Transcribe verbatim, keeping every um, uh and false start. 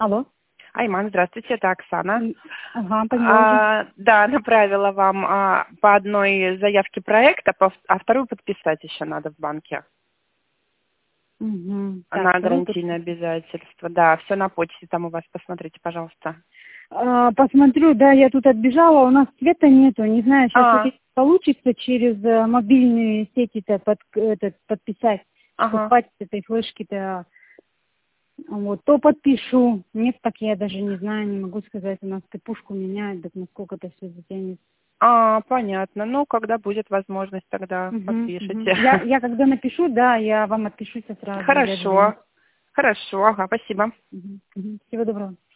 Алло. Айман, здравствуйте, это Оксана. Ага, поняла А, да, направила вам а, по одной заявке проекта, по, а вторую подписать еще надо в банке. уже. Угу. Так, На второй тут. гарантийное обязательство. Да, все на почте там у вас, посмотрите, пожалуйста. А, посмотрю, да, я тут отбежала, у нас света нету, не знаю, сейчас вот А, если получится через э, мобильные сети-то под, этот, подписать, что ага. хватит этой флешки-то, вот, то подпишу. Нет, так я даже не знаю, не могу сказать, у нас пушку меняют, так насколько это все затянет. А, понятно. Ну, когда будет возможность, тогда Угу, угу. подпишите. Я, я когда напишу, да, я вам отпишусь сразу или отзвоню. Хорошо. Хорошо, ага, спасибо. Угу, угу. Всего доброго.